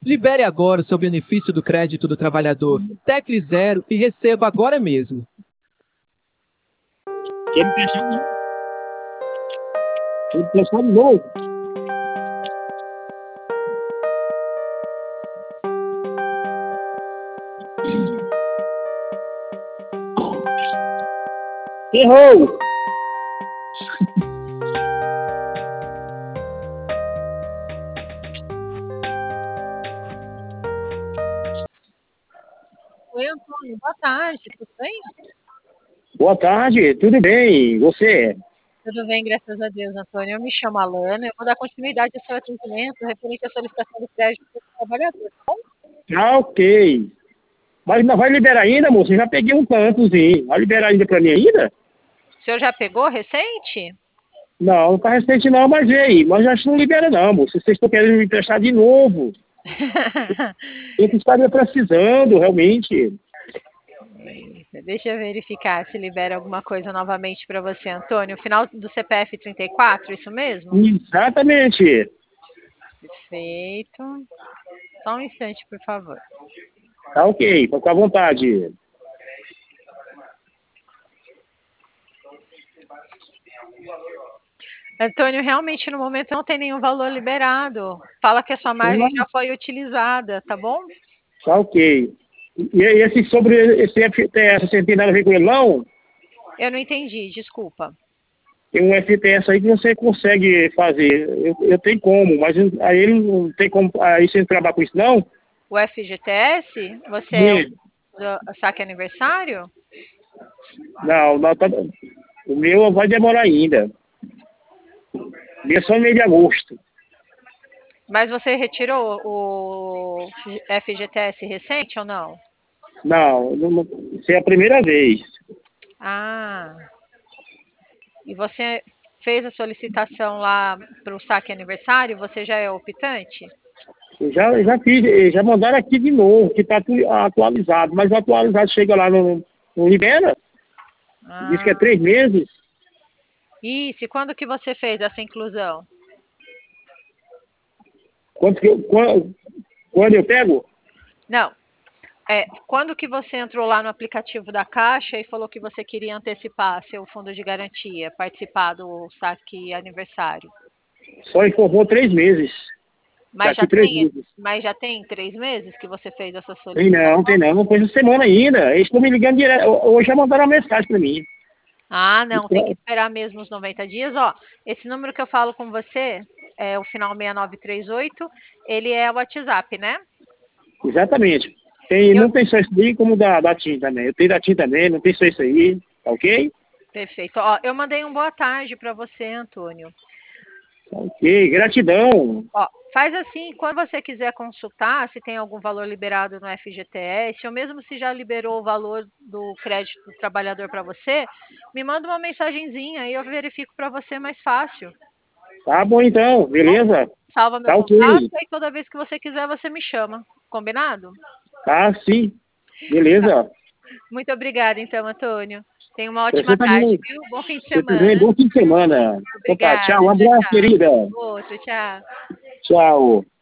Libere agora o seu benefício do crédito do trabalhador. Tecle zero e receba agora mesmo. Quer me prestar de novo? Quer me prestar de novo? Errou! Oi, Antônio, boa tarde, tudo bem? Boa tarde, tudo bem? Você? Tudo bem, graças a Deus, Antônio. Eu me chamo Alana, eu vou dar continuidade ao seu atendimento referente à solicitação do crédito do trabalhador, tá bom? Tá ok. Mas não vai liberar ainda, moço? Eu já peguei um tantozinho. Vai liberar ainda pra mim ainda? O senhor já pegou recente? Não, não tá recente não, mas e aí? Mas acho que não libera não, moço. Vocês estão querendo me emprestar de novo. Eu que estaria precisando, realmente. Deixa eu verificar se libera alguma coisa novamente para você, Antônio. O final do CPF 34, isso mesmo? Exatamente. Perfeito. Só um instante, por favor. Tá ok, fica à vontade. Antônio, realmente no momento não tem nenhum valor liberado. Fala que a sua margem já foi utilizada, tá bom? Tá ok. E esse sobre esse FTS, você tem nada a ver com ele não? Eu não entendi, desculpa. Tem um FTS aí que você consegue fazer. Eu tenho como, mas aí ele não tem como. Aí você não trabalha com isso não? O FGTS? Você é o Sim. do saque aniversário? Não, não tá, o meu vai demorar ainda. O meu é só no mês de agosto. Mas você retirou o FGTS recente ou não? Não, isso é a primeira vez. Ah, e você fez a solicitação lá para o saque aniversário? Você já é optante? Eu já fiz, já mandaram aqui de novo, que está atualizado, mas o atualizado chega lá, não libera, diz que é Ah, 3 meses. isso. E quando que você fez essa inclusão? Quando eu pego? Não. Quando que você entrou lá no aplicativo da Caixa e falou que você queria antecipar seu fundo de garantia, participar do saque aniversário? Só informou 3 meses. Mas já Daqui três tem, meses. mas já tem 3 meses que você fez essa Tem não, solicitação? tem não. Não foi essa semana ainda. Eles estão me ligando direto. Hoje já mandaram uma mensagem para mim. Ah, não, tem que esperar mesmo os 90 dias. Ó, esse número que eu falo com você, é o final 6938, ele é o WhatsApp, né? Exatamente. Tem, Eu, não tem só isso aí, como da TIM também. Eu tenho da TIM também, não tem só isso aí. Tá ok? perfeito. Ó, eu mandei um boa tarde para você, Antônio. Tá ok. Gratidão. Ó, faz assim, quando você quiser consultar se tem algum valor liberado no FGTS, ou mesmo se já liberou o valor do crédito do trabalhador para você, me manda uma mensagenzinha e eu verifico para você mais fácil. Tá bom então. Bom, Beleza? salva meu Tá contato ok. e toda vez que você quiser você me chama. Combinado? Tá sim. Tá. Beleza. Muito obrigada, então, Antônio. Tenha uma ótima Você tarde, também. viu? Bom fim de Você também. semana. Bom fim de semana. Então tá. Obrigada. Tchau. Um Tchau, abraço, tchau. querida. Outro, tchau. Tchau.